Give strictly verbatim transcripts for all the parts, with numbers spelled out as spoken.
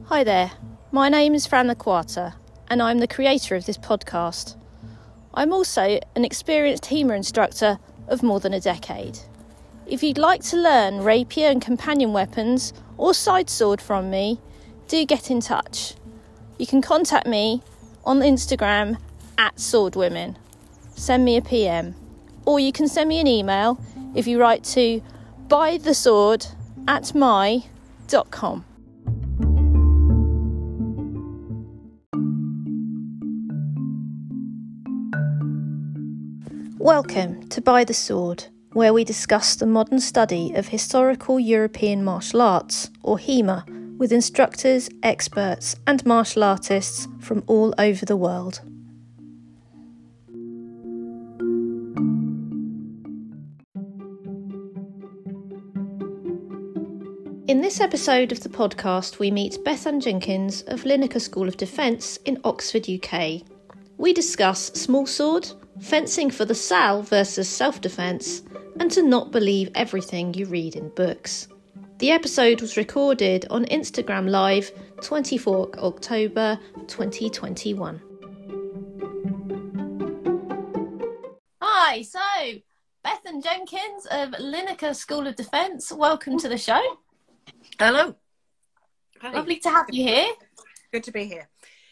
Hi there, my name is Fran Quarta and I'm the creator of this podcast. I'm also an experienced HEMA instructor of more than a decade. If you'd like to learn rapier and companion weapons or side sword from me, do get in touch. You can contact me on Instagram at swordwomen. Send me a P M, or you can send me an email if you write to buythesword at my dot com. Welcome to By the Sword, where we discuss the modern study of historical European martial arts, or HEMA, with instructors, experts and martial artists from all over the world. In this episode of the podcast, we meet Bethan Jenkins of Linacre School of Defence in Oxford, U K. We discuss small sword, fencing for the S A L versus self-defence, and to not believe everything you read in books. The episode was recorded on Instagram Live, twenty-fourth of October twenty twenty-one. Hi, so Bethan Jenkins of Linacre School of Defence, welcome to the show. Hello. Hi. Lovely to have you here. Good to be here.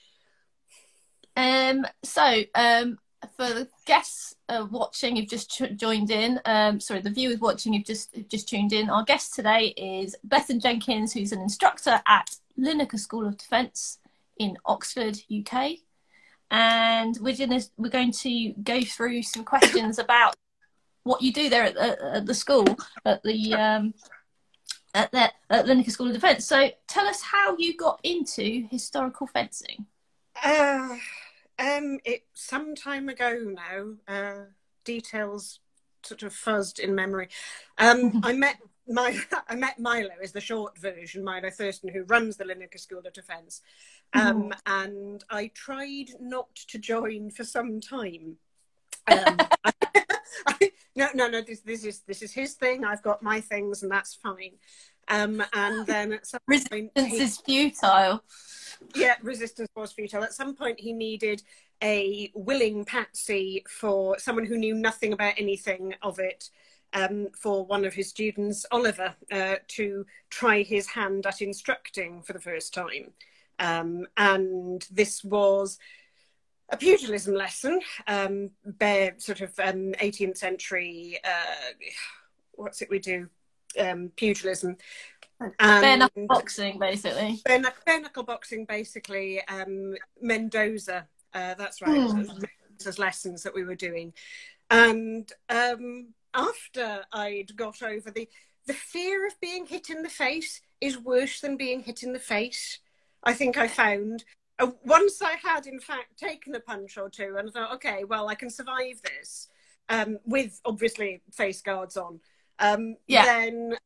Um, so, um, for the guests uh, watching who've just ch- joined in, um, sorry, the viewers watching who've just just tuned in, our guest today is Bethan Jenkins, who's an instructor at Linacre School of Defence in Oxford, U K. And we're, gonna, we're going to go through some questions about what you do there at the, at the school, at the um, at the at Linacre School of Defence. So tell us how you got into historical fencing. Uh, um, it some time ago now. Uh, details sort of fuzzed in memory. Um, I met my I met Milo, is the short version, Milo Thurston, who runs the Linacre School of Defence. Um, mm. And I tried not to join for some time. Um, I, I, no, no, no. This, this is this is his thing. I've got my things, and that's fine. Um, and then at some resistance point, he, is futile. Yeah, resistance was futile. At some point, he needed a willing patsy for someone who knew nothing about anything of it. Um, for one of his students, Oliver, uh, to try his hand at instructing for the first time. Um, and this was a pugilism lesson, um, bare sort of um, eighteenth century, uh, what's it we do, um, pugilism. And bare knuckle boxing, basically. Bare, bare knuckle boxing, basically. Um, Mendoza, uh, that's right, mm. Mendoza's lessons that we were doing. And um, after I'd got over the, the fear of being hit in the face is worse than being hit in the face. I think I found uh, once I had, in fact, taken a punch or two and thought, okay, well, I can survive this um, with obviously face guards on. Um, yeah. Then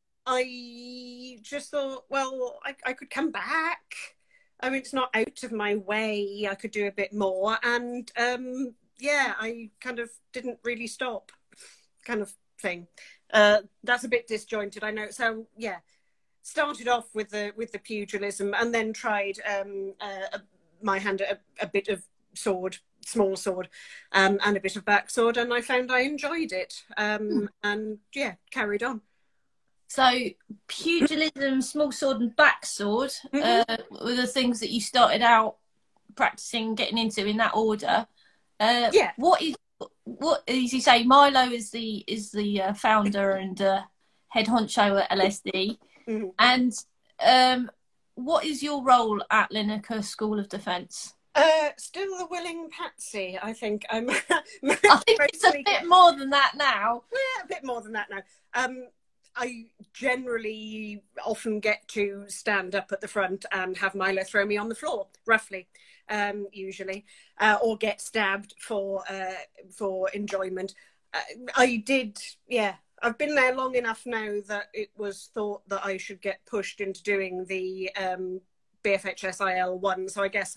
I just thought, well, I, I could come back. I mean, it's not out of my way. I could do a bit more. And um, yeah, I kind of didn't really stop, kind of thing. Uh, that's a bit disjointed, I know. So yeah. Started off with the with the pugilism and then tried um, uh, my hand at a, a bit of sword, small sword, um, and a bit of back sword, and I found I enjoyed it. Um, mm. And yeah, carried on. So pugilism, small sword, and back sword mm-hmm. uh, were the things that you started out practicing, getting into in that order. Uh, yeah. What is what as you say? Milo is the is the uh, founder and uh, head honcho at L S D. Mm-hmm. And um, what is your role at Linacre School of Defence? Uh, still the willing patsy, I think. I'm. I think it's a bit more than that now. Yeah, a bit more than that now. Um, I generally often get to stand up at the front and have Milo throw me on the floor, roughly, um, usually, uh, or get stabbed for uh, for enjoyment. Uh, I did, yeah. I've been there long enough now that it was thought that I should get pushed into doing the um, B F H S I L one. So I guess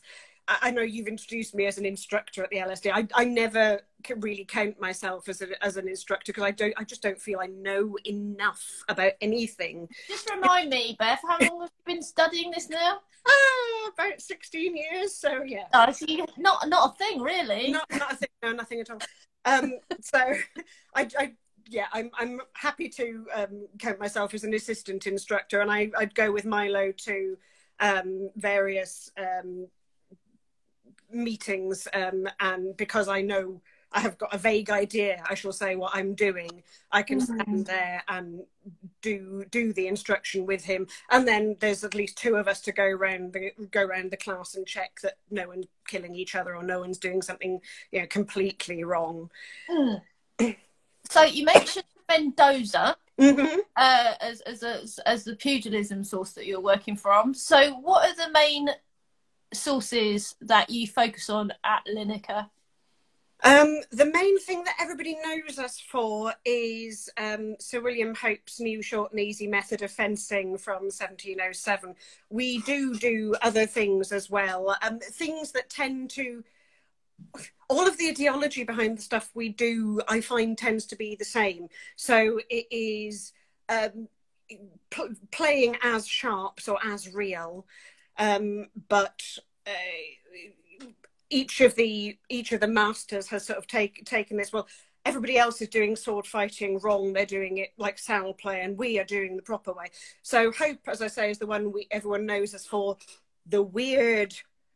I, I know you've introduced me as an instructor at the L S D. I, I never can really count myself as, a, as an instructor because I don't, I just don't feel I know enough about anything. Just remind me, Beth, how long have you been studying this now? Ah, about sixteen years, so yeah. Oh, so you, not, not a thing, really? Not, not a thing, no, nothing at all. Um, so, I, I, yeah, I'm, I'm happy to um, count myself as an assistant instructor, and I, I'd go with Milo to um, various um, meetings, um, and because I know I have got a vague idea, I shall say, what I'm doing, I can stand mm. there and do do the instruction with him, and then there's at least two of us to go around the go around the class and check that no one's killing each other or no one's doing something, you know, completely wrong. Mm. So you mentioned Mendoza mm-hmm. uh, as as, a, as the pugilism source that you're working from. So what are the main sources that you focus on at Linacre? Um, the main thing that everybody knows us for is um, Sir William Hope's new short and easy method of fencing from seventeen oh seven. We do do other things as well, um, things that tend to, all of the ideology behind the stuff we do, I find tends to be the same. So it is um, p- playing as sharps or as real, um, but uh, each of the each of the masters has sort of take, taken this, well, everybody else is doing sword fighting wrong, they're doing it like Sal play, and we are doing the proper way. So Hope, as I say, is the one we everyone knows us for, the weird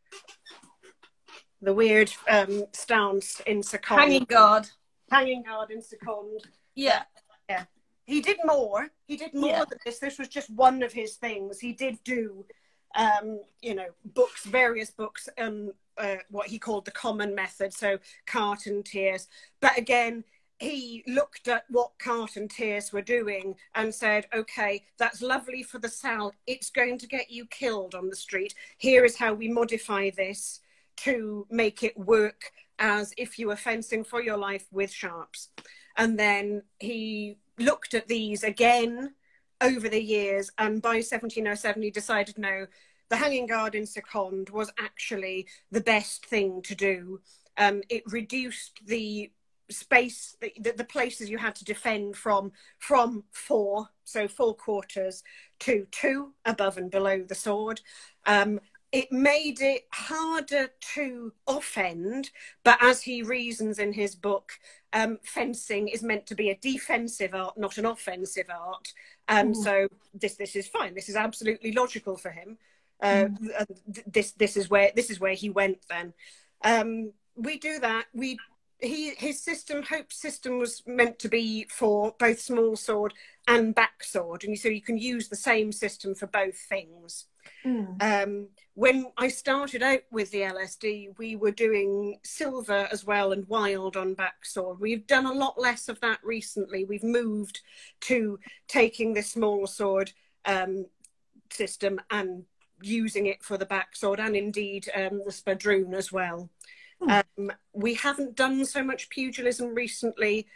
the weird um stance in Seconde. Hanging guard. Hanging guard in Seconde. Yeah. Yeah. He did more. He did more yeah. than this. This was just one of his things. He did do um, you know, books, various books, um Uh, what he called the common method, so Carte and Tierce. But again, he looked at what Carte and Tierce were doing and said, okay, that's lovely for the Sal, it's going to get you killed on the street. Here is how we modify this to make it work as if you were fencing for your life with sharps. And then he looked at these again over the years, and by seventeen oh seven he decided, no, the hanging guard in Seconde was actually the best thing to do. Um, it reduced the space, the, the, the places you had to defend from, from four, so four quarters, to two, above and below the sword. Um, it made it harder to offend, but as he reasons in his book, um, fencing is meant to be a defensive art, not an offensive art. Um, so this this is fine. This is absolutely logical for him. Uh, mm. this this is where this is where he went then. Um, we do that. We he his system, Hope's system, was meant to be for both small sword and back sword, and so you can use the same system for both things. Mm. Um, when I started out with the L S D, we were doing silver as well and wild on back sword. We've done a lot less of that recently. We've moved to taking the small sword um, system and using it for the back sword, and indeed um, the spadroon as well. Mm. Um, we haven't done so much pugilism recently,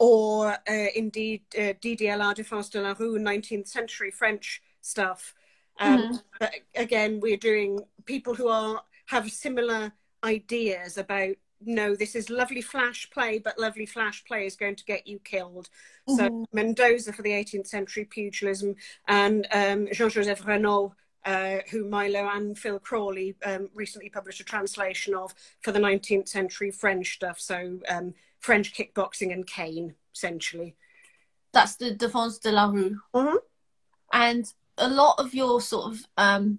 or uh, indeed uh, D D L R, Défense de la Rue, nineteenth century French stuff. Um, mm. But again, we're doing people who are have similar ideas about, no, this is lovely flash play, but lovely flash play is going to get you killed. Mm-hmm. So Mendoza for the eighteenth century pugilism, and um, Jean-Joseph Renaud, uh, who Milo and Phil Crawley um, recently published a translation of, for the nineteenth century French stuff. So um, French kickboxing and cane, essentially. That's the Défense de la Rue. Mm-hmm. And a lot of your sort of um,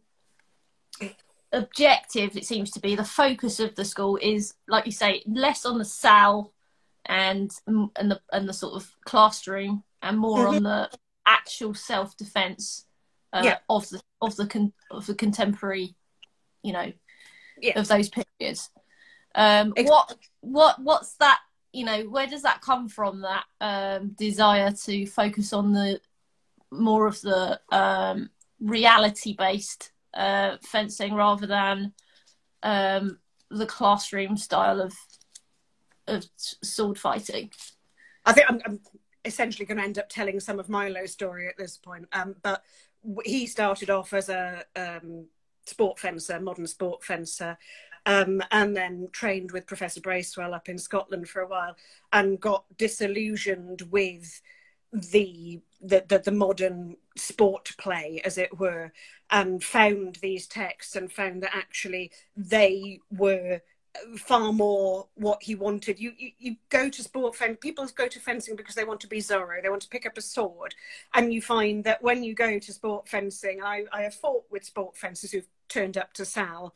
objectives, it seems to be, the focus of the school is, like you say, less on the Sal and and the and the sort of classroom, and more mm-hmm. on the actual self-defense uh, yeah. of the of the con of the contemporary, you know, yeah. of those periods. Um, exactly. What what what's that? You know, where does that come from? That um, desire to focus on the more of the um, reality-based uh, fencing rather than um, the classroom style of of sword fighting? I think I'm, I'm essentially going to end up telling some of Milo's story at this point. Um, but he started off as a um, sport fencer, modern sport fencer, um, and then trained with Professor Bracewell up in Scotland for a while, and got disillusioned with the the, the, the modern sport play, as it were, and found these texts and found that actually they were far more what he wanted. You, you you go to sport fencing, people go to fencing because they want to be Zorro, they want to pick up a sword, and you find that when you go to sport fencing, I, I have fought with sport fencers who've turned up to Sal,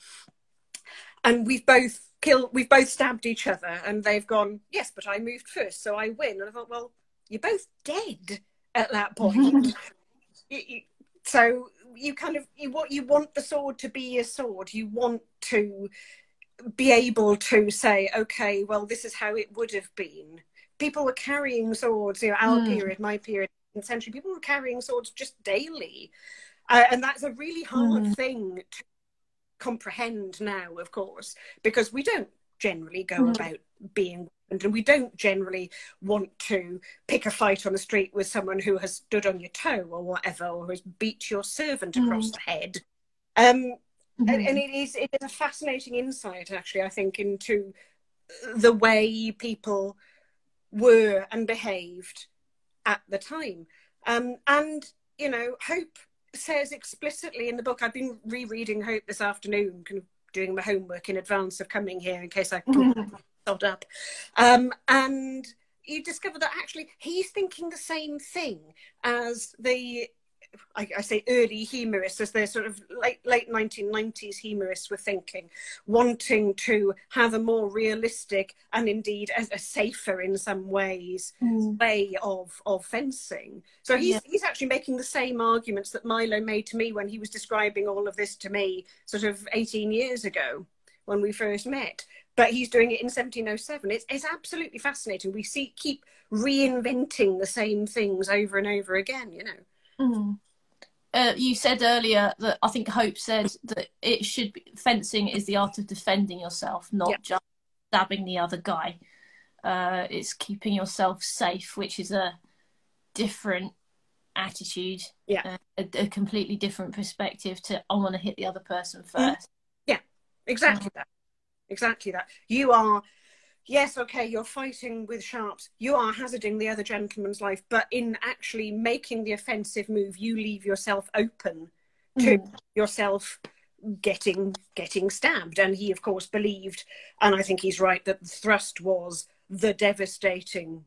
and we've both killed, we've both stabbed each other, and they've gone, yes, but I moved first, so I win. And I thought, well, you're both dead at that point. you, you, so you kind of, you want, you want the sword to be a sword. You want to be able to say, okay, well, this is how it would have been. People were carrying swords, you know, our mm. period, my period, in century, people were carrying swords just daily. Uh, and that's a really hard mm. thing to comprehend now, of course, because we don't generally go mm. about being, and we don't generally want to pick a fight on the street with someone who has stood on your toe or whatever, or has beat your servant mm. across the head. Um, mm-hmm. and, and it is it is a fascinating insight, actually, I think, into the way people were and behaved at the time. Um, and, you know, Hope says explicitly in the book, I've been rereading Hope this afternoon, kind of doing my homework in advance of coming here in case I can sod up. Um, and you discover that actually he's thinking the same thing as the, I, I say early humorists, as the sort of late, late nineteen nineties humorists were thinking, wanting to have a more realistic and indeed a, a safer in some ways mm. way of, of fencing. So he's, yeah. he's actually making the same arguments that Milo made to me when he was describing all of this to me sort of eighteen years ago when we first met. But he's doing it in seventeen oh seven. It's, it's absolutely fascinating. We see keep reinventing the same things over and over again, you know. Mm. Uh, you said earlier that, I think Hope said that it should be, fencing is the art of defending yourself, not yeah. just stabbing the other guy. Uh, it's keeping yourself safe, which is a different attitude, yeah, uh, a, a completely different perspective to I want to hit the other person first. Yeah, exactly um, that. Exactly that. You are, yes, okay, you're fighting with sharps. You are hazarding the other gentleman's life, but in actually making the offensive move, you leave yourself open to mm. yourself getting getting stabbed. And he, of course, believed, and I think he's right, that the thrust was the devastating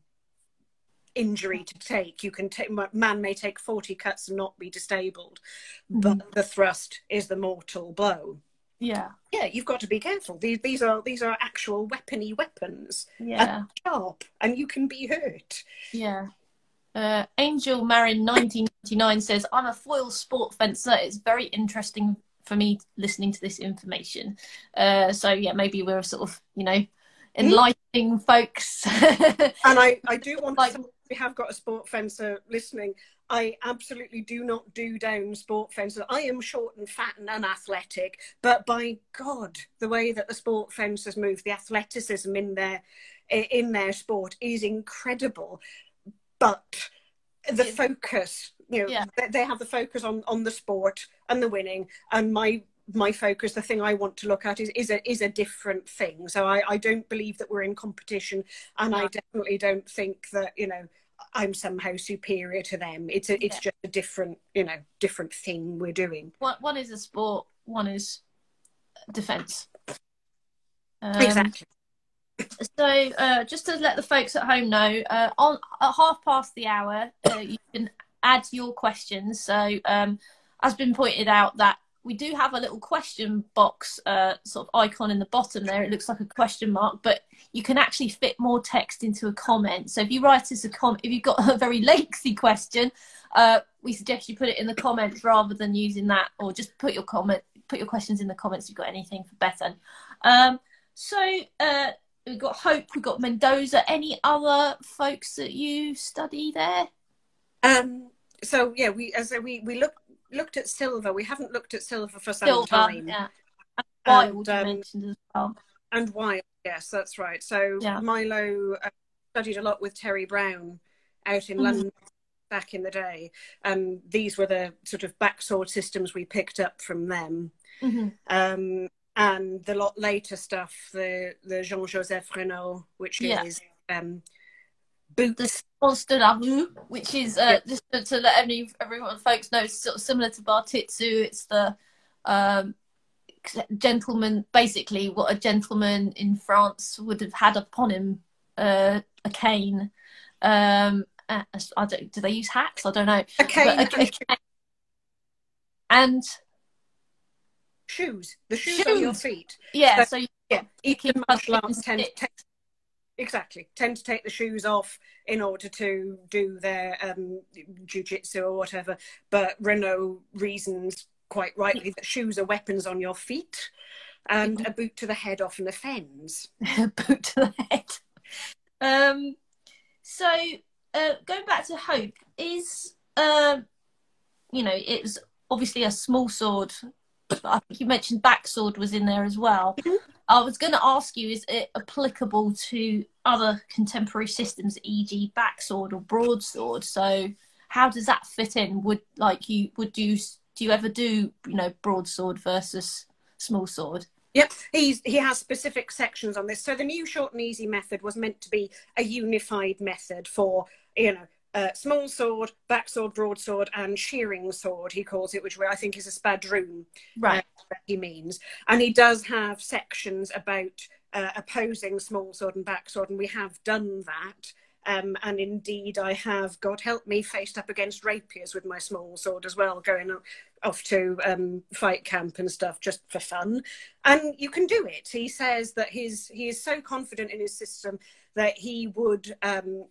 injury to take. You can take, man may take forty cuts and not be disabled, mm. but the thrust is the mortal blow. Yeah, yeah, you've got to be careful. These these are these are actual weapony weapons. Yeah, and sharp, and you can be hurt. Yeah. Uh, Angel Marin nineteen ninety-nine says, "I'm a foil sport fencer. It's very interesting for me listening to this information." Uh, so yeah, maybe we're sort of, you know, enlightening mm. folks. And I I do want like, to say, we have got a sport fencer listening. I absolutely do not do down sport fences. I am short and fat and unathletic, but by God, the way that the sport fencers move, the athleticism in their in their sport is incredible. But the focus, you know, yeah. they, they have the focus on on the sport and the winning, and my my focus, the thing I want to look at is is a is a different thing. So I I don't believe that we're in competition, and yeah. I definitely don't think that, you know, I'm somehow superior to them. It's a, it's yeah. just a different, you know, different thing we're doing. One, one is a sport, one is defence. Um, exactly. So uh, just to let the folks at home know, uh, on at half past the hour, uh, you can add your questions. So um, as been pointed out, that we do have a little question box uh, sort of icon in the bottom there. It looks like a question mark, but you can actually fit more text into a comment. So if you write us a comment, if you've got a very lengthy question, uh, we suggest you put it in the comments rather than using that, or just put your comment, put your questions in the comments if you've got anything for Bethan. Um, so uh, we've got Hope, we've got Mendoza. Any other folks that you study there? Um, so yeah, we as we we look. looked at silver. We haven't looked at silver for some silver, time. Yeah. And Wild, and, um, you mentioned as well. And Wild, yes, that's right. So yeah. Milo uh, studied a lot with Terry Brown out in mm. London back in the day, and these were the sort of backsword systems we picked up from them. Mm-hmm. Um, and the lot later stuff, the the Jean-Joseph Renaud, which yeah. is um, boots. The Sport de la Rue, which is uh, yep. just to, to let any, everyone folks know, sort of similar to Bartitsu. It's the um, gentleman, basically what a gentleman in France would have had upon him, uh, a cane. Um, I don't, do they use hats? I don't know. A cane, a, a cane. And shoes. The shoes, shoes on your feet. Yeah, so, so you, yeah, even martial arts tend to take, exactly tend to take the shoes off in order to do their um, jiu-jitsu or whatever. But Renaud reasons quite rightly that shoes are weapons on your feet, and a boot to the head often offends. A boot to the head. Um. So uh, going back to Hope, is uh, you know, it was obviously a small sword. I think you mentioned backsword was in there as well. Mm-hmm. I was going to ask you, is it applicable to other contemporary systems, for example backsword or broadsword? So how does that fit in? Would like you would you do you ever do, you know, broadsword versus small sword? Yep, he's he has specific sections on this. So the new short and easy method was meant to be a unified method for, you know, Uh, small sword, backsword, broadsword, and shearing sword, he calls it, which I think is a spadroon, right? Uh, that he means. And he does have sections about uh, opposing small sword and backsword, and we have done that. Um, and indeed, I have, God help me, faced up against rapiers with my small sword as well, going off to um, fight camp and stuff just for fun. And you can do it. He says that his he is so confident in his system that he would. Um,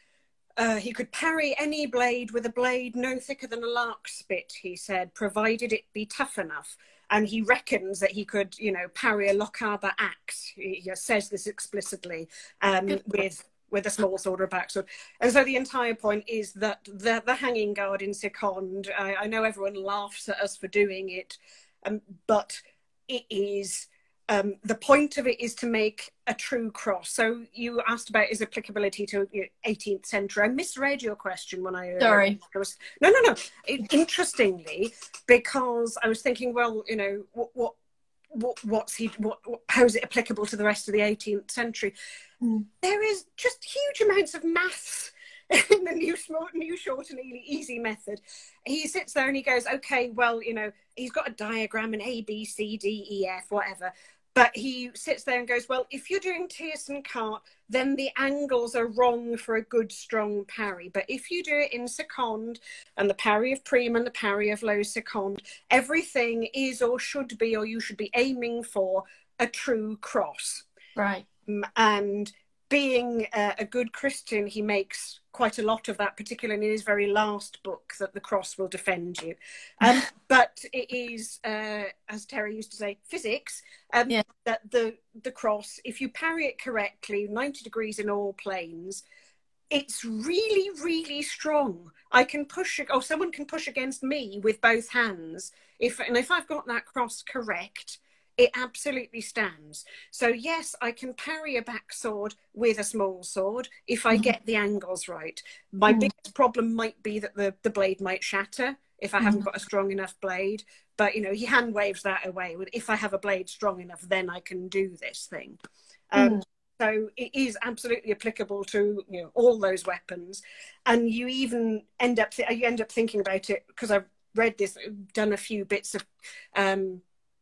Uh, he could parry any blade with a blade no thicker than a lark spit, he said, provided it be tough enough. And he reckons that he could, you know, parry a Lochaber axe. He, he says this explicitly, um, with with a small sword or a backsword. And so the entire point is that the, the hanging guard in Seconde, I, I know everyone laughs at us for doing it, um, but it is... Um, the point of it is to make a true cross. So you asked about his applicability to you know, eighteenth century. I misread your question when I... Sorry. Uh, was, no, no, no. It, interestingly, because I was thinking, well, you know, what, what, what what's he, what, what, how is it applicable to the rest of the eighteenth century? Mm. There is just huge amounts of maths in the new, small, new short and easy method. He sits there and he goes, okay, well, you know, he's got a diagram and A, B, C, D, E, F, whatever. But he sits there and goes, well, if you're doing tierce and carte, then the angles are wrong for a good, strong parry. But if you do it in seconde, and the parry of prime and the parry of low seconde, everything is or should be, or you should be aiming for, a true cross. Right. Um, and being uh, a good Christian, he makes quite a lot of that, particularly in his very last book, that the cross will defend you. Um, but it is, uh, as Terry used to say, physics, um, yeah. that the, the cross, if you parry it correctly, ninety degrees in all planes, it's really, really strong. I can push, or someone can push against me with both hands. If, and if I've got that cross correct, it absolutely stands. So yes, I can parry a backsword with a small sword if I get the angles right. My mm. biggest problem might be that the, the blade might shatter if I haven't got a strong enough blade. But, you know, he hand waves that away. If I have a blade strong enough, then I can do this thing. Um, mm. So it is absolutely applicable to, you know, all those weapons. And you even end up, th- you end up thinking about it, because I've read this, done a few bits of... Um,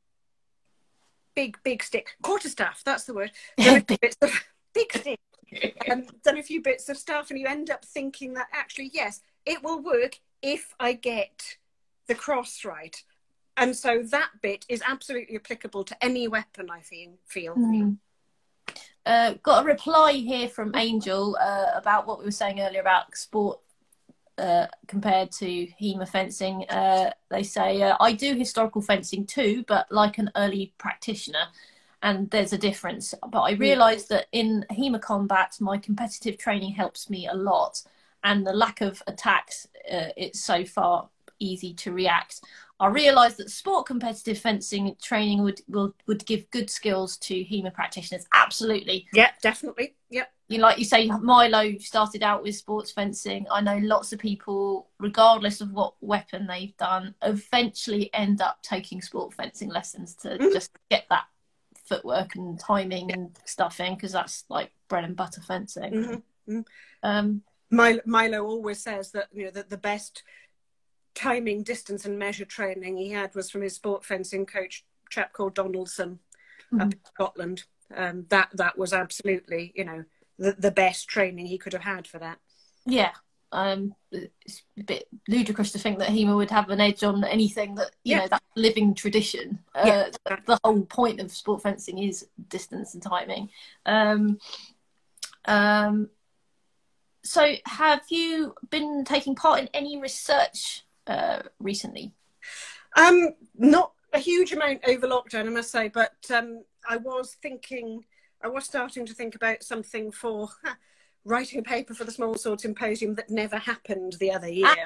Big, big stick. Quarterstaff, that's the word. Done a few bits of, big stick. Um, done a few bits of stuff, and you end up thinking that actually, yes, it will work if I get the cross right. And so that bit is absolutely applicable to any weapon, I feel. feel. Mm. Uh, got a reply here from Angel uh, about what we were saying earlier about sport Uh, compared to HEMA fencing. Uh, they say, uh, I do historical fencing too, but like an early practitioner, and there's a difference. But I realised that in HEMA combat, my competitive training helps me a lot, and the lack of attacks, uh, it's so far easy to react. I realised that sport competitive fencing training would will, would give good skills to HEMA practitioners. Absolutely. Yeah, definitely. Yeah. You know, like you say, Milo started out with sports fencing. I know lots of people, regardless of what weapon they've done, eventually end up taking sport fencing lessons to mm. just get that footwork and timing and stuff in, because that's like bread and butter fencing. Mm-hmm. Um, Milo, Milo always says that, you know, that the best timing, distance and measure training he had was from his sport fencing coach, a chap called Donaldson, mm-hmm. up in Scotland. Um, that that was absolutely, you know, the, the best training he could have had for that. Yeah. Um, it's a bit ludicrous to think that HEMA would have an edge on anything that, you yeah. know, that living tradition. Uh, yeah. the, the whole point of sport fencing is distance and timing. Um, um, so have you been taking part in any research uh, recently? Um, not a huge amount over lockdown, I must say, but um, I was thinking, I was starting to think about something for... writing a paper for the Small Sword Symposium that never happened the other year.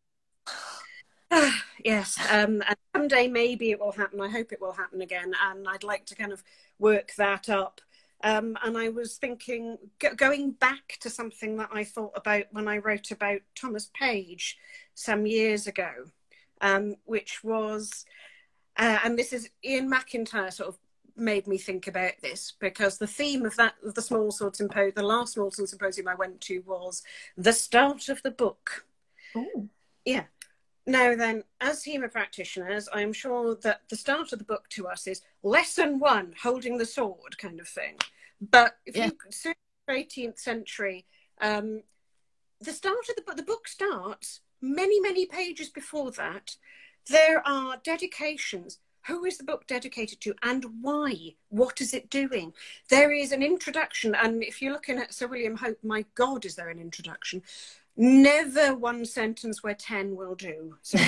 Yes, um, and someday maybe it will happen. I hope it will happen again, and I'd like to kind of work that up. Um, and I was thinking, go going back to something that I thought about when I wrote about Thomas Page some years ago, um, which was, uh, and this is Ian McIntyre sort of made me think about this, because the theme of that of the Small Sword Symposium, the last Small Sword Symposium I went to, was the start of the book. Ooh. Yeah. Now then, as HEMA practitioners, I am sure that the start of the book to us is lesson one, holding the sword kind of thing. But if yeah. you search the eighteenth century, um, the start of the book, the book starts many, many pages before that. There are dedications. Who is the book dedicated to and why? What is it doing? There is an introduction, and if you're looking at Sir William Hope, my God, is there an introduction? Never one sentence where ten will do. So,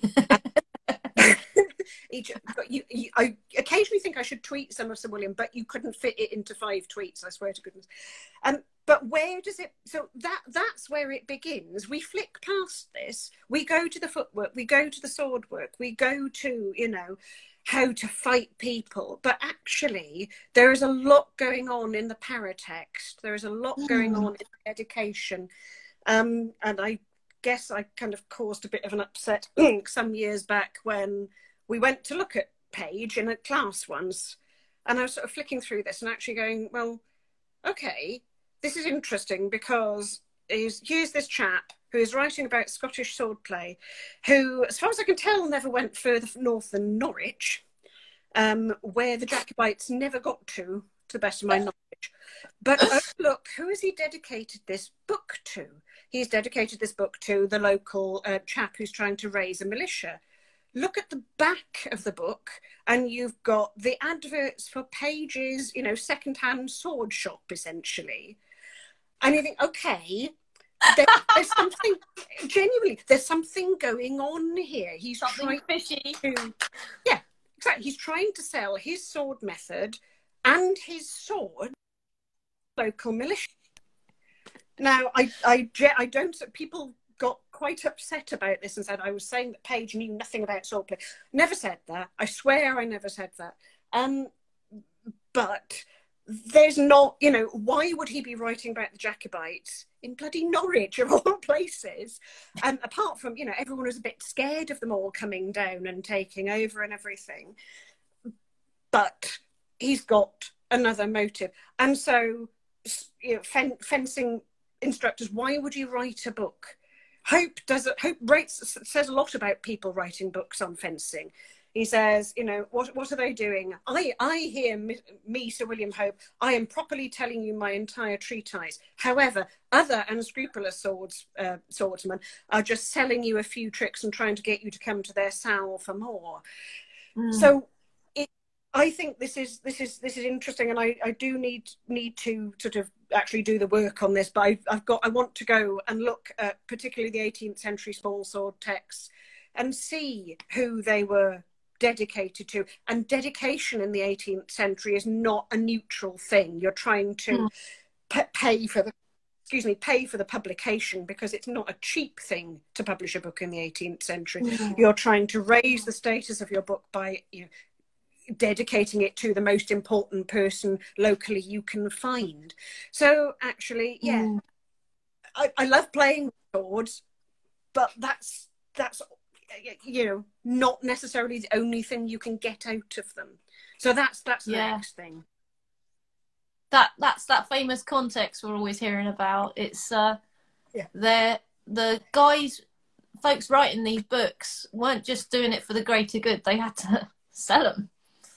each, you, you, I occasionally think I should tweet some of Sir William, but you couldn't fit it into five tweets, I swear to goodness. Um, but where does it, so that that's where it begins. We flick past this, we go to the footwork, we go to the sword work, we go to, you know, how to fight people. But actually, there is a lot going on in the paratext. There is a lot mm. going on in education. Um, and I guess I kind of caused a bit of an upset some years back when we went to look at Page in a class once. And I was sort of flicking through this and actually going, well, okay, this is interesting, because is, here's this chap who is writing about Scottish swordplay, who, as far as I can tell, never went further north than Norwich, um, where the Jacobites never got to, to the best of my knowledge. But oh, look, who has he dedicated this book to? He's dedicated this book to the local uh, chap who's trying to raise a militia. Look at the back of the book, and you've got the adverts for Page's, you know, second-hand sword shop, essentially. And you think, okay, there, there's something, genuinely, there's something going on here. He's something trying fishy. to, yeah, exactly. He's trying to sell his sword method and his sword to local militia. Now, I, I, I don't, people got quite upset about this and said I was saying that Page knew nothing about swordplay. Never said that. I swear I never said that. Um, but there's not, you know, why would he be writing about the Jacobites in bloody Norwich of all places? And um, apart from, you know, everyone was a bit scared of them all coming down and taking over and everything. But he's got another motive. And so, you know, fen fencing instructors, why would you write a book? Hope does it. Hope writes says a lot about people writing books on fencing. He says, you know, what what are they doing? I I hear me, me, Sir William Hope. I am properly telling you my entire treatise. However, other unscrupulous swords uh, swordsmen are just selling you a few tricks and trying to get you to come to their sow for more. Mm. So, it, I think this is this is this is interesting, and I I do need need to sort of actually do the work on this, but I've, I've got I want to go and look at particularly the eighteenth century small sword texts and see who they were dedicated to. And dedication in the eighteenth century is not a neutral thing. You're trying to mm. pay for the excuse me pay for the publication, because it's not a cheap thing to publish a book in the eighteenth century. Mm. You're trying to raise the status of your book by, you know, dedicating it to the most important person locally you can find. So actually, yeah, mm. I, I love playing with swords, but that's that's you know, not necessarily the only thing you can get out of them. So that's that's the yeah. next thing. That that's that famous context we're always hearing about. It's uh, yeah. the the guys, folks writing these books weren't just doing it for the greater good. They had to sell them,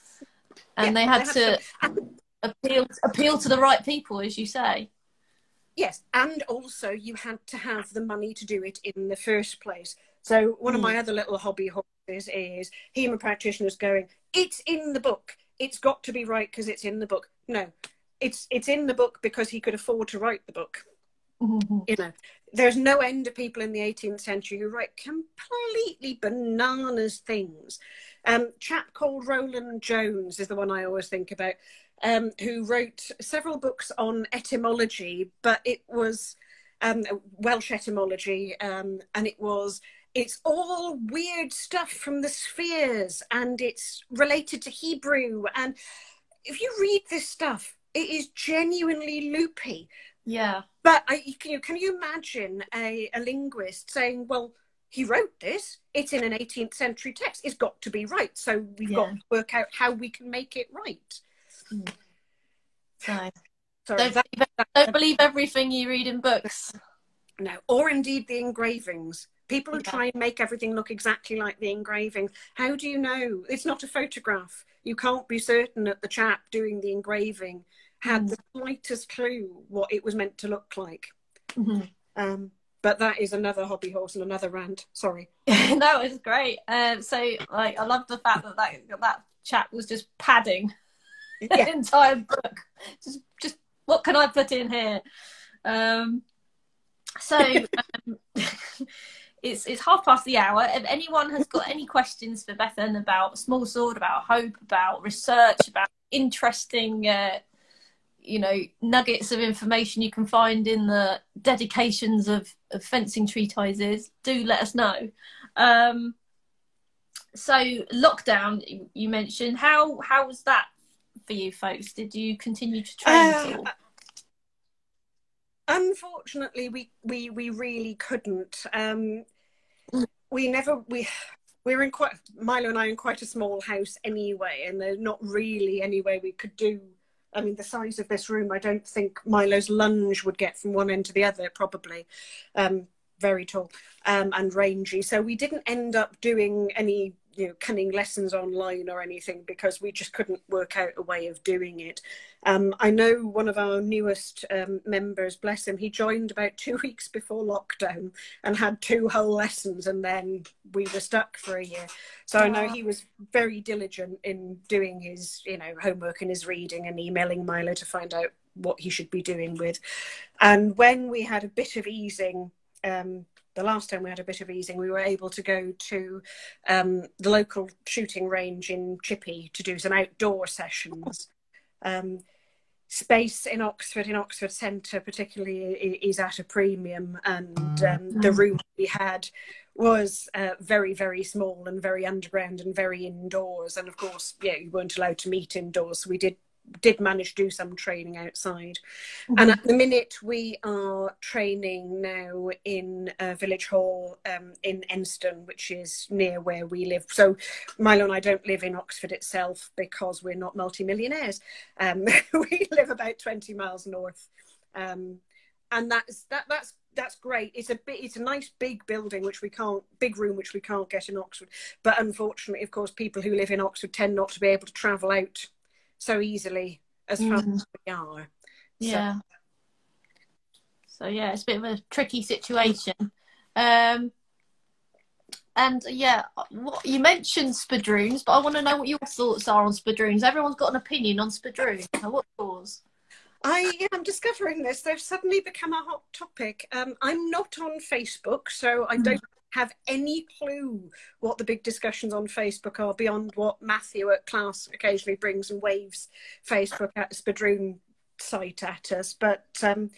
and yeah, they had, they had to, to appeal appeal to the right people, as you say. Yes, and also you had to have the money to do it in the first place. So one mm. of my other little hobby horses is human practitioners going, it's in the book. It's got to be right because it's in the book. No, it's it's in the book because he could afford to write the book. Mm-hmm. You know, there's no end of people in the eighteenth century who write completely bananas things. Um, chap called Roland Jones is the one I always think about. Um, who wrote several books on etymology, but it was um, Welsh etymology, um, and it was, it's all weird stuff from the spheres, and it's related to Hebrew. And if you read this stuff, it is genuinely loopy. Yeah. But I, can, you, can you imagine a, a linguist saying, well, he wrote this, it's in an eighteenth century text, it's got to be right, so we've yeah. got to work out how we can make it right. Mm. No. Sorry, don't, that, believe, that, don't believe everything you read in books. No, or indeed the engravings. People who yeah. try and make everything look exactly like the engraving. How do you know? It's not a photograph. You can't be certain that the chap doing the engraving had mm. the slightest clue what it was meant to look like. Mm-hmm. Um, but that is another hobby horse and another rant. Sorry. No, it's great. Um, so, like, I love the fact that that, that chap was just padding yeah. the entire book. Just, just what can I put in here? Um, so um, it's it's half past the hour. If anyone has got any questions for Bethan about Small Sword, about hope, about research, about interesting, uh, you know, nuggets of information you can find in the dedications of, of fencing treatises, do let us know. Um, so lockdown, you mentioned, how how was that for you folks? Did you continue to train? Uh, unfortunately, we, we we really couldn't. Um, we never we we're in quite Milo and I are in quite a small house anyway, and there's not really any way we could do. I mean, the size of this room, I don't think Milo's lunge would get from one end to the other, probably. Um, very tall um, and rangy. So we didn't end up doing any, you know, cunning lessons online or anything because we just couldn't work out a way of doing it. Um, I know one of our newest um, members, bless him, he joined about two weeks before lockdown and had two whole lessons, and then we were stuck for a year. So I know he was very diligent in doing his, you know, homework and his reading and emailing Milo to find out what he should be doing with. And when we had a bit of easing, um, the last time we had a bit of easing, we were able to go to um, the local shooting range in Chippy to do some outdoor sessions. Um, space in Oxford, in Oxford Centre particularly, is at a premium, and um, the room we had was uh, very, very small and very underground and very indoors. And of course, yeah, you weren't allowed to meet indoors, so we did did manage to do some training outside. Mm-hmm. And at the minute we are training now in uh, Village Hall um, in Enston, which is near where we live. So Milo and I don't live in Oxford itself because we're not multimillionaires. Um, we live about twenty miles north. Um, and that's, that, that's, that's great. It's a bit, it's a nice big building, which we can't, big room, which we can't get in Oxford. But unfortunately, of course, people who live in Oxford tend not to be able to travel out so easily as far mm. as we are. Yeah. So. so yeah, it's a bit of a tricky situation. Um, and yeah, what, you mentioned spadroons, but I want to know what your thoughts are on spadroons. Everyone's got an opinion on spadroons. So what's yours? I yeah, I'm discovering this. They've suddenly become a hot topic. Um, I'm not on Facebook, so I don't have any clue what the big discussions on Facebook are beyond what Matthew at class occasionally brings and waves Facebook at Spadroon site at us. But um,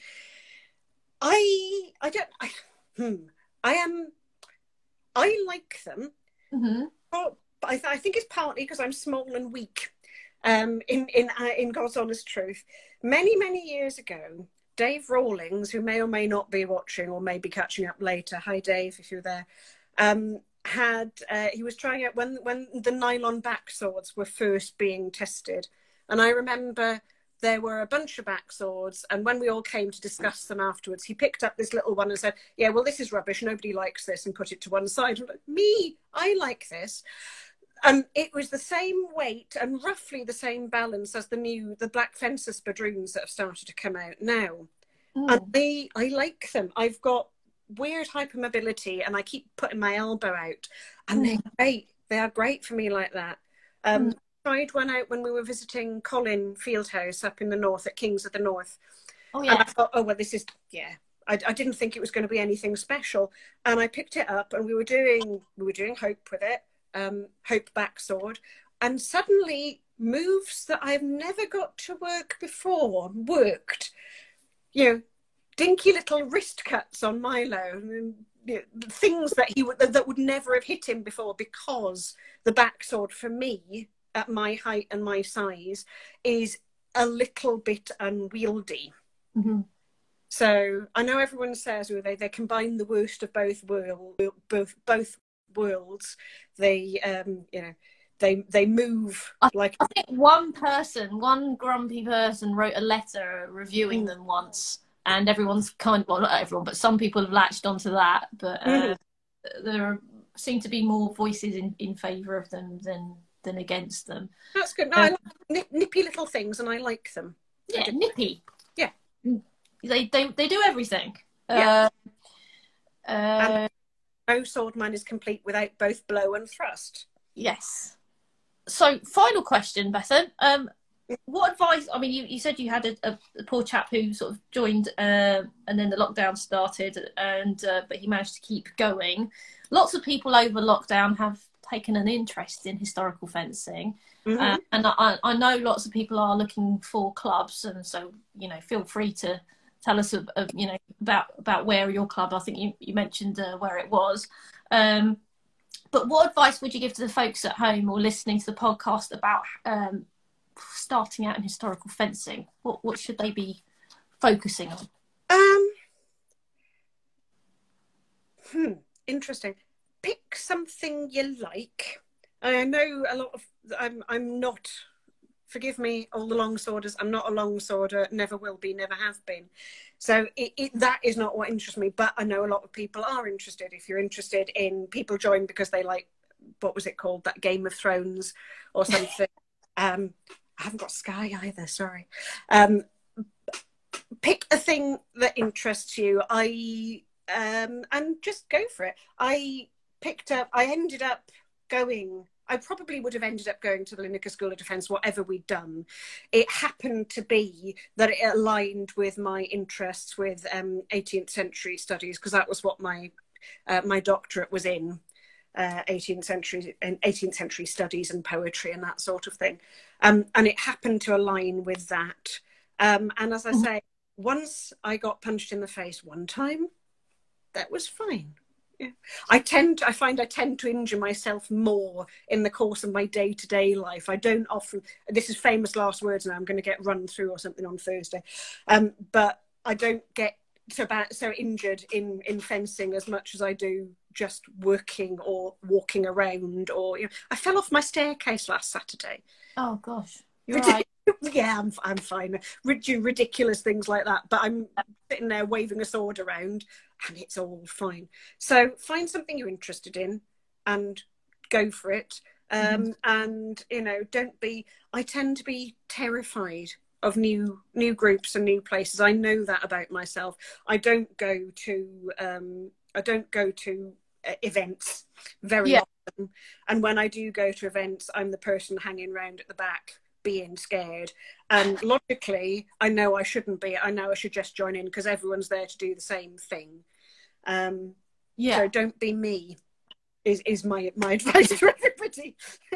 I I don't I, hmm, I am I like them. Mm-hmm. But I, th- I think it's partly because I'm small and weak. Um, in in uh, in God's honest truth, many many years ago, Dave Rawlings, who may or may not be watching or may be catching up later. Hi, Dave, if you're there. Um, had uh, he was trying out when when the nylon back swords were first being tested, and I remember there were a bunch of back swords, and when we all came to discuss them afterwards, he picked up this little one and said, yeah, well, this is rubbish, nobody likes this, and put it to one side. I'm like, me, I like this. And it was the same weight and roughly the same balance as the new the Black Fencer spadroons that have started to come out now. Mm. And I, I like them. I've got weird hypermobility and I keep putting my elbow out, and mm. they're great. They are great for me like that. Um, mm. Tried one out when we were visiting Colin Fieldhouse up in the north at Kings of the North. Oh yeah. And I thought, oh well, this is yeah. I, I didn't think it was going to be anything special, and I picked it up, and we were doing we were doing Hope with it, um, Hope backsword, and suddenly moves that I've never got to work before worked. You know, dinky little wrist cuts on Milo, and, you know, things that he would that would never have hit him before, because the backsword for me, at my height and my size, is a little bit unwieldy. Mm-hmm. So I know everyone says, well, they they combine the worst of both world, both both worlds. They um you know they they move I, like. I think one person, one grumpy person, wrote a letter reviewing mm. them once, and everyone's kind of, well, not everyone, but some people have latched onto that. But uh, mm. there seem to be more voices in in favour of them than. than against them. That's good. No, um, I like nip, nippy little things, and I like them. Yeah, nippy. Yeah, they they they do everything. Yeah. Uh, uh, no sword man is complete without both blow and thrust. Yes. So, final question, Bethan. Um, what advice? I mean, you, you said you had a, a, a poor chap who sort of joined, uh, and then the lockdown started, and uh, but he managed to keep going. Lots of people over lockdown have taken an interest in historical fencing, mm-hmm. uh, and I, I know lots of people are looking for clubs, and so you know, feel free to tell us of, of, you know about about where your club. I think you you mentioned uh, where it was, um, but what advice would you give to the folks at home or listening to the podcast about um, starting out in historical fencing? What what should they be focusing on? Um, hmm, interesting. Pick something you like. I know a lot of. I'm. I'm not. Forgive me, all the longsworders. I'm not a longsworder. Never will be. Never have been. So it, it, that is not what interests me. But I know a lot of people are interested. If you're interested in people join because they like, what was it called? That Game of Thrones or something. um, I haven't got Sky either. Sorry. Um, pick a thing that interests you. I um, and just go for it. I. picked up, I ended up going, I probably would have ended up going to the Linacre School of Defence, whatever we'd done. It happened to be that it aligned with my interests with um, eighteenth century studies, because that was what my uh, my doctorate was in, uh, eighteenth century and eighteenth century studies and poetry and that sort of thing. Um, and it happened to align with that. Um, and as I say, once I got punched in the face one time, that was fine. Yeah. I tend, I find I tend to injure myself more in the course of my day-to-day life. I don't often, this is famous last words now, I'm going to get run through or something on Thursday. Um, but I don't get so bad, so injured in, in fencing as much as I do just working or walking around, or, you know, I fell off my staircase last Saturday. Oh gosh. You're right. Yeah, I'm, I'm fine. Ridiculous things like that. But I'm sitting there waving a sword around and it's all fine. So find something you're interested in and go for it. Um, mm-hmm. And, you know, don't be, I tend to be terrified of new new groups and new places. I know that about myself. I don't go to, um, I don't go to uh, events very yeah. often. And when I do go to events, I'm the person hanging around at the back being scared, and logically I know I shouldn't be. I know I should just join in because everyone's there to do the same thing. Um yeah so don't be me is is my my advice to everybody.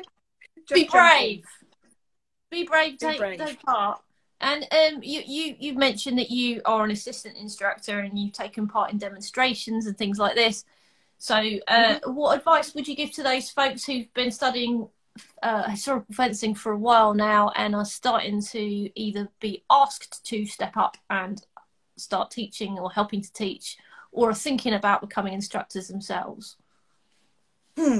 Be brave be brave take brave. take part. And um you you you mentioned that you are an assistant instructor and you've taken part in demonstrations and things like this, so uh mm-hmm. what advice would you give to those folks who've been studying Uh, historical fencing for a while now and are starting to either be asked to step up and start teaching or helping to teach, or are thinking about becoming instructors themselves? Hmm.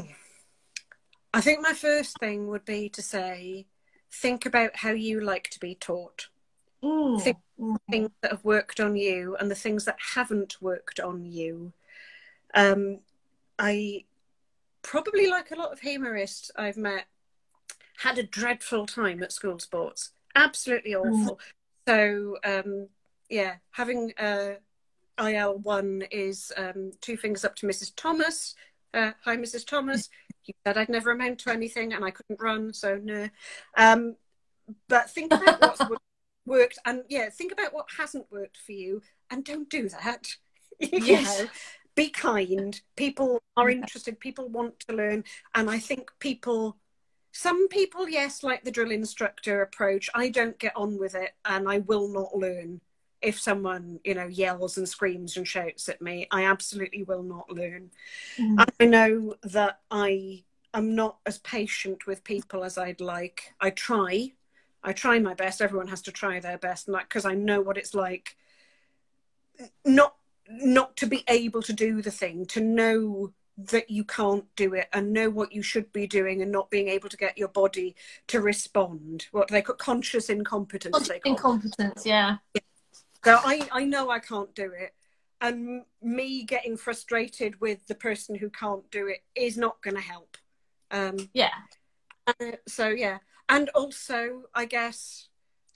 I think my first thing would be to say, think about how you like to be taught. Mm. Think Mm-hmm. things that have worked on you and the things that haven't worked on you. Um, I probably, like a lot of humorists I've met, had a dreadful time at school sports. Absolutely awful. Mm. So, um, yeah, having uh, I L one is um, two fingers up to Missus Thomas. Uh, hi, Missus Thomas. You said I'd never amount to anything and I couldn't run, so no. Um, but think about what's worked and, yeah, think about what hasn't worked for you and don't do that. you Yes. know, be kind. People are interested. People want to learn. And I think people... Some people, yes, like the drill instructor approach. I don't get on with it and I will not learn. If someone, you know, yells and screams and shouts at me, I absolutely will not learn. Mm. I know that I am not as patient with people as I'd like. I try. I try my best. Everyone has to try their best, and because I know what it's like not not to be able to do the thing, to know that you can't do it and know what you should be doing and not being able to get your body to respond. What they call conscious incompetence. Conscious they call incompetence, yeah. yeah. So I, I know I can't do it. And me getting frustrated with the person who can't do it is not going to help. Um, yeah. Uh, so, yeah. And also, I guess...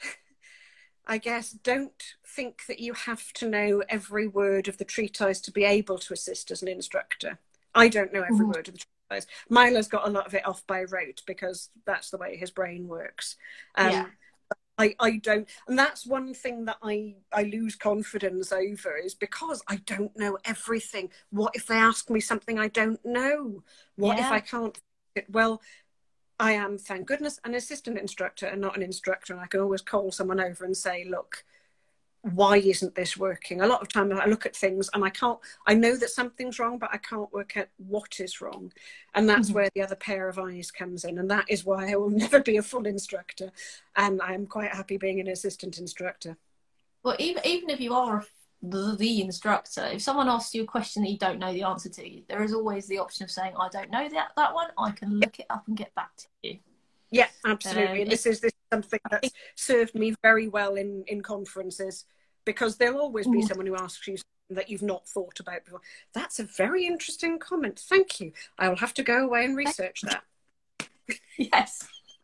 I guess don't think that you have to know every word of the treatise to be able to assist as an instructor. I don't know every mm. word of the treatise. Milo's got a lot of it off by rote because that's the way his brain works. Um, yeah. I, I don't, and that's one thing that I, I lose confidence over is because I don't know everything. What if they ask me something I don't know? What yeah. if I can't? Well, I am, thank goodness, an assistant instructor and not an instructor. And I can always call someone over and say, look, why isn't this working? A lot of time I look at things and I can't, I know that something's wrong, but I can't work out what is wrong. And that's mm-hmm. where the other pair of eyes comes in. And that is why I will never be a full instructor. And I am quite happy being an assistant instructor. Well, even, even if you are the, the instructor, if someone asks you a question that you don't know the answer to, there is always the option of saying, I don't know that, that one. I can look it up and get back to you. Yeah, absolutely. Um, and this is this is something that's served me very well in, in conferences, because there'll always be someone who asks you something that you've not thought about before. That's a very interesting comment. Thank you. I will have to go away and research that. Yes.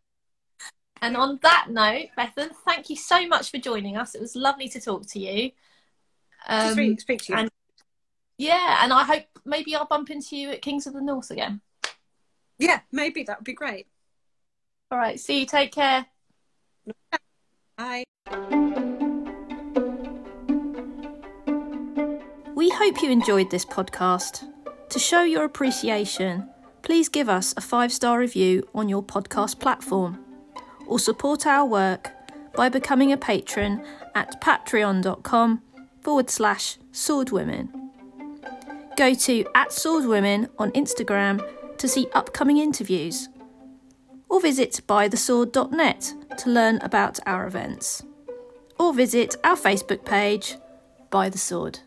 And on that note, Bethan, thank you so much for joining us. It was lovely to talk to you. Um, speak, speak to you. And, yeah, and I hope maybe I'll bump into you at Kings of the North again. Yeah, maybe. That would be great. All right, see you. Take care. Bye. We hope you enjoyed this podcast. To show your appreciation, please give us a five-star review on your podcast platform, or support our work by becoming a patron at patreon.com forward slash swordwomen. Go to at swordwomen on Instagram to see upcoming interviews, or visit by the sword dot net to learn about our events, or visit our Facebook page, By the Sword.